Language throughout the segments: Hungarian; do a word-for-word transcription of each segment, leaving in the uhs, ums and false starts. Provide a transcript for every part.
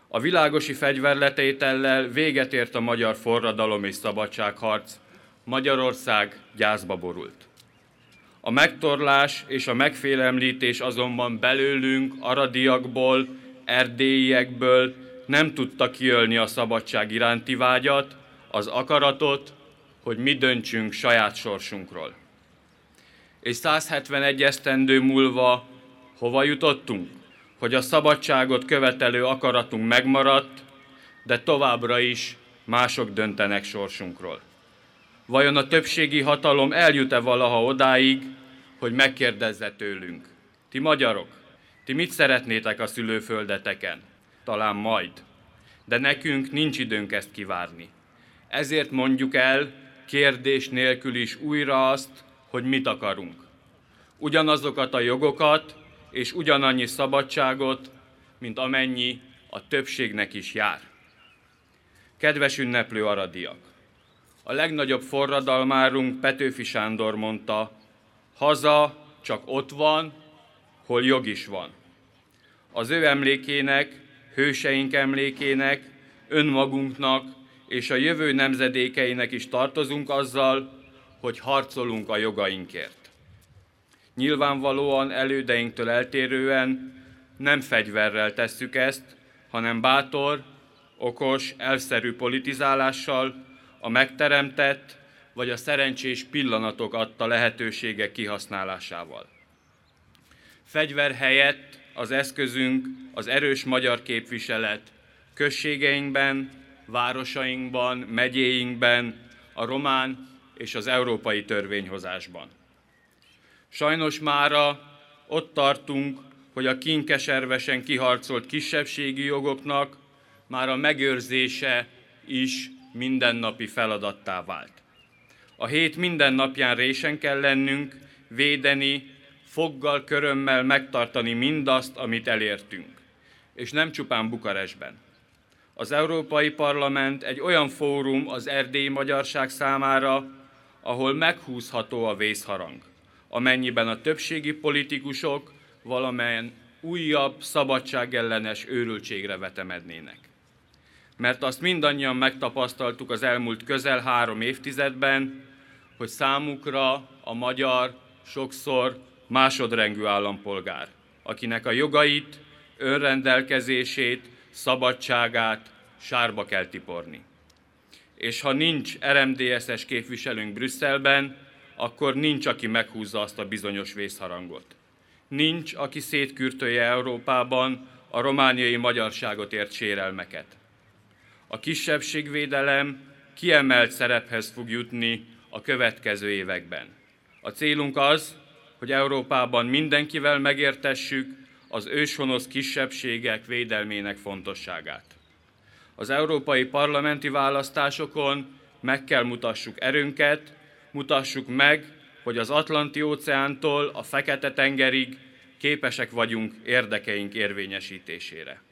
A világosi fegyverletétellel véget ért a magyar forradalom és szabadságharc, Magyarország gyászba borult. A megtorlás és a megfélemlítés azonban belőlünk, aradiakból, erdélyiekből nem tudta kiölni a szabadság iránti vágyat, az akaratot, hogy mi döntsünk saját sorsunkról. És száz hetvenegy esztendő múlva hova jutottunk? Hogy a szabadságot követelő akaratunk megmaradt, de továbbra is mások döntenek sorsunkról. Vajon a többségi hatalom eljut-e valaha odáig, hogy megkérdezze tőlünk: ti magyarok, ti mit szeretnétek a szülőföldeteken? Talán majd. De nekünk nincs időnk ezt kivárni. Ezért mondjuk el kérdés nélkül is újra azt, hogy mit akarunk. Ugyanazokat a jogokat és ugyanannyi szabadságot, mint amennyi a többségnek is jár. Kedves ünneplő aradiak! A legnagyobb forradalmárunk Petőfi Sándor mondta: haza csak ott van, hol jog is van. Az ő emlékének, hőseink emlékének, önmagunknak és a jövő nemzedékeinek is tartozunk azzal, hogy harcolunk a jogainkért. Nyilvánvalóan elődeinktől eltérően nem fegyverrel tesszük ezt, hanem bátor, okos, elszerű politizálással, a megteremtett vagy a szerencsés pillanatok adta lehetőségek kihasználásával. Fegyver helyett az eszközünk az erős magyar képviselet községeinkben, városainkban, megyéinkben, a román és az európai törvényhozásban. Sajnos mára ott tartunk, hogy a kínkeservesen kiharcolt kisebbségi jogoknak már a megőrzése is mindennapi feladattá vált. A hét minden napján résen kell lennünk, védeni, foggal, körömmel megtartani mindazt, amit elértünk. És nem csupán Bukarestben. Az Európai Parlament egy olyan fórum az erdélyi magyarság számára, ahol meghúzható a vészharang, amennyiben a többségi politikusok valamelyen újabb, szabadságellenes őrültségre vetemednének. Mert azt mindannyian megtapasztaltuk az elmúlt közel három évtizedben, hogy számukra a magyar sokszor másodrendű állampolgár, akinek a jogait, önrendelkezését, szabadságát sárba kell tiporni. És ha nincs er em dé es-es képviselőnk Brüsszelben, akkor nincs, aki meghúzza azt a bizonyos vészharangot. Nincs, aki szétkürtölje Európában a romániai magyarságot ért sérelmeket. A kisebbségvédelem kiemelt szerephez fog jutni a következő években. A célunk az, hogy Európában mindenkivel megértessük az őshonos kisebbségek védelmének fontosságát. Az európai parlamenti választásokon meg kell mutassuk erőnket, mutassuk meg, hogy az Atlanti-óceántól a Fekete-tengerig képesek vagyunk érdekeink érvényesítésére.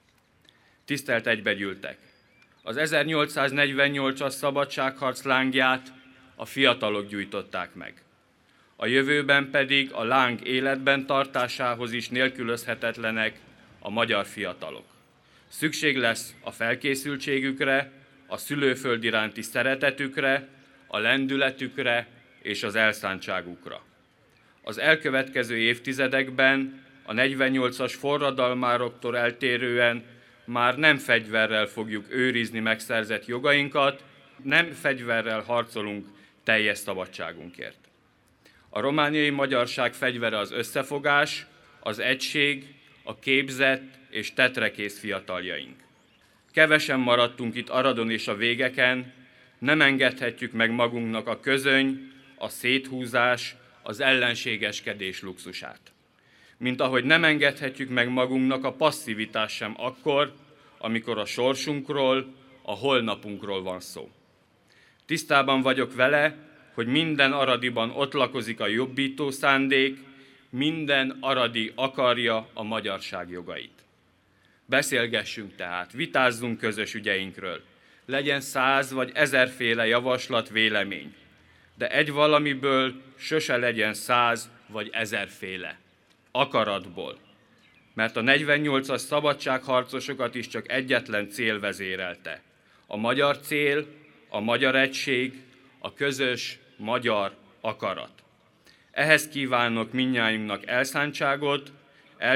Tisztelt egybegyűltek! Az ezernyolcszáznegyvennyolcas szabadságharc lángját a fiatalok gyújtották meg. A jövőben pedig a láng életben tartásához is nélkülözhetetlenek a magyar fiatalok. Szükség lesz a felkészültségükre, a szülőföld iránti szeretetükre, a lendületükre és az elszántságukra. Az elkövetkező évtizedekben a negyvennyolcas forradalmároktól eltérően már nem fegyverrel fogjuk őrizni megszerzett jogainkat, nem fegyverrel harcolunk teljes szabadságunkért. A romániai magyarság fegyvere az összefogás, az egység, a képzett és tetrekész fiataljaink. Kevesen maradtunk itt Aradon és a végeken, nem engedhetjük meg magunknak a közöny, a széthúzás, az ellenségeskedés luxusát. Mint ahogy nem engedhetjük meg magunknak a passzivitás sem akkor, amikor a sorsunkról, a holnapunkról van szó. Tisztában vagyok vele, hogy minden aradiban ott lakozik a jobbító szándék, minden aradi akarja a magyarság jogait. Beszélgessünk tehát, vitázzunk közös ügyeinkről. Legyen száz vagy ezerféle javaslat, vélemény, de egy valamiből sose legyen száz vagy ezerféle. Akaratból. mert a negyvennyolcas szabadságharcosokat is csak egyetlen cél vezérelte. A magyar cél, a magyar egység, a közös magyar akarat. Ehhez kívánok mindnyájunknak elszántságot,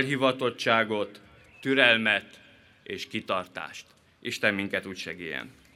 elhivatottságot, türelmet és kitartást. Isten minket úgy segéljen.